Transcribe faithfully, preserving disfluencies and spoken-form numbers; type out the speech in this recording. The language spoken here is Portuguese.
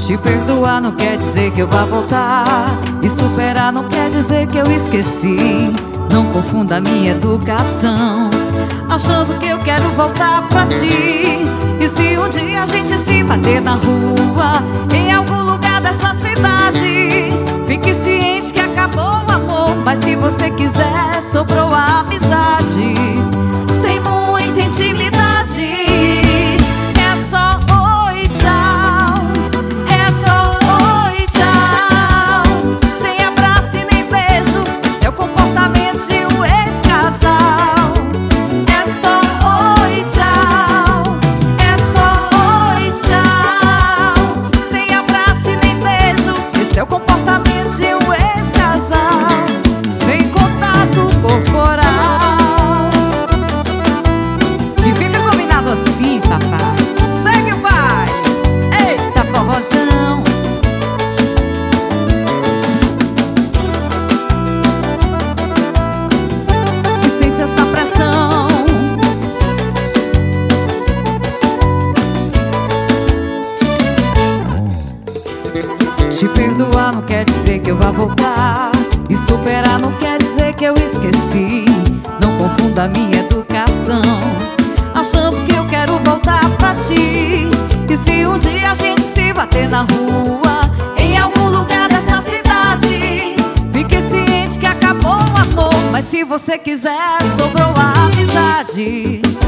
Te perdoar não quer dizer que eu vá voltar, e superar não quer dizer que eu esqueci. Não confunda a minha educação achando que eu quero voltar pra ti. E se um dia a gente se bater na rua, em algum lugar dessa cidade, fique ciente que acabou o amor, mas se você quiser, sobrou a amizade. Sem muita intimidade, é só oi, tchau. É só oi, tchau. Sem abraço e nem beijo, esse é o comportamento de um ex-casal. É só oi, tchau. É só oi, tchau. Sem abraço e nem beijo, esse é o comportamento de um ex-casal. Sem contato corporal. E fica combinado assim, papai. Segue o baile. Eita, forrozão. E sente essa pressão. Te perdoar não quer dizer que eu vá voltar, e superar não quer dizer que eu esqueci. Não confunda a minha educação achando que eu quero voltar pra ti. E se um dia a gente se bater na rua, em algum lugar dessa cidade, fique ciente que acabou o amor, mas se você quiser, sobrou a amizade.